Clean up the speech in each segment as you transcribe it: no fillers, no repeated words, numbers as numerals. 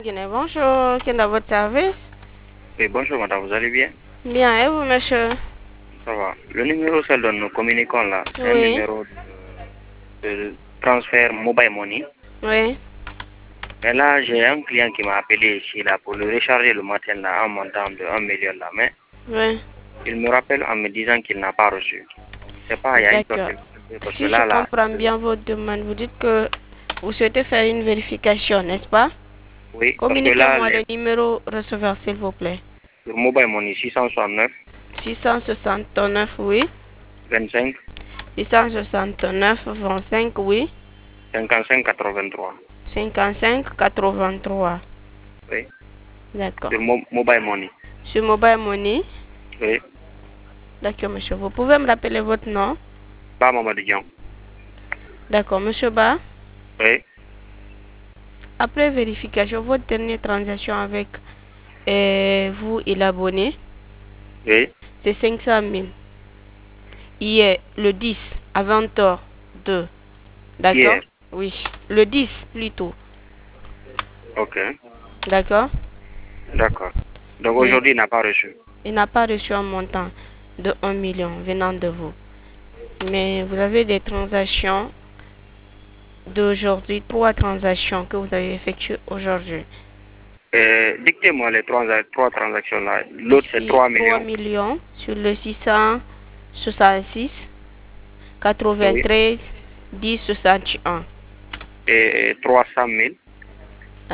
Guinée, bonjour, quel est votre service? Oui, bonjour madame, vous allez bien? Bien, et vous, monsieur? Ça va. Le numéro c'est dont nous communiquons là, c'est un Oui. numéro de transfert mobile money. Oui. Mais là, j'ai un client qui m'a appelé ici là pour le recharger le matin là en montant de 1 million là. Mais Oui. il me rappelle en me disant qu'il n'a pas reçu. Je sais pas, il y a une sorte D'accord. de... Parce que Si je là, comprends bien votre demande, vous dites que vous souhaitez faire une vérification, n'est-ce pas? oui, parce que là, Communiquez-moi le numéro receveur, s'il vous plaît. le mobile money 669 669, oui. 25 669, 25, oui. 55 83. 55, 83. Oui, D'accord. le mobile money. Sur Mobile Money. Oui, D'accord, monsieur. Vous pouvez me rappeler votre nom? pas Mamadou Dian. D'accord, monsieur Ba. Oui, Après vérification, votre dernière transaction avec vous et l'abonné, oui, c'est 500 000. Hier, le 10, à 20h02. D'accord? hier. Oui, le 10 plutôt. Ok, D'accord? d'accord. Donc Mais aujourd'hui, il n'a pas reçu. il n'a pas reçu un montant de 1 million venant de vous. Mais vous avez des transactions d'aujourd'hui, 3 transactions que vous avez effectuées aujourd'hui. Dictez-moi les trois transactions là. L'autre, c'est Ici, 3 3 millions. millions sur le 666 Oui. 93 10 61. Et 300 000. À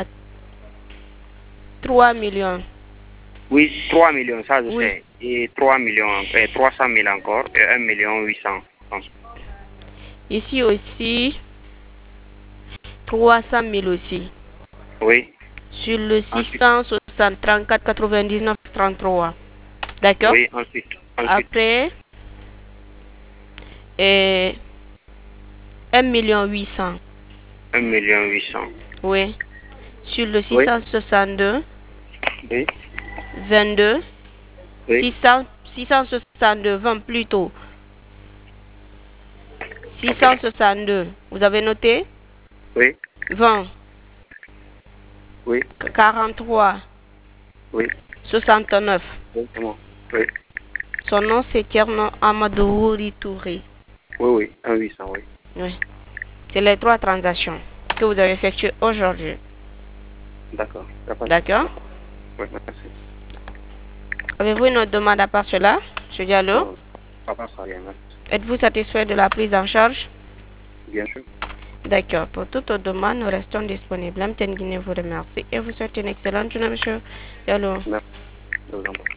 3 millions. Oui, 3 millions, ça je Oui. sais. Et 3 millions, et 300 000 encore. Et 1 million 800. Ici aussi, 300 000 aussi. Oui. Sur le Ensuite. 660 34 99 33. D'accord? Oui, ensuite. Ensuite. Après, et 1 million 800. 1 million 800. Oui. Sur le Oui. 662 Oui. 22 Oui. 600 662 20 plutôt. Ok. 662. Vous avez noté? Oui. 20 Oui. 43 Oui. 69. Oui, c'est bon. Oui. Son nom c'est Tierno Amadou Touré. Oui, oui. 1 800, oui. Oui. C'est les 3 transactions que vous avez effectuées aujourd'hui. D'accord. D'accord? Oui, merci. Avez-vous une autre demande à part cela, monsieur Diallo? Non, papa, ça rien, merci. Êtes-vous satisfait de la prise en charge? Bien sûr. D'accord. Pour toute autre demande, nous restons disponibles. Amten Guinée vous remercie et vous souhaite une excellente journée, monsieur Diallo. Merci. Je vous en prie.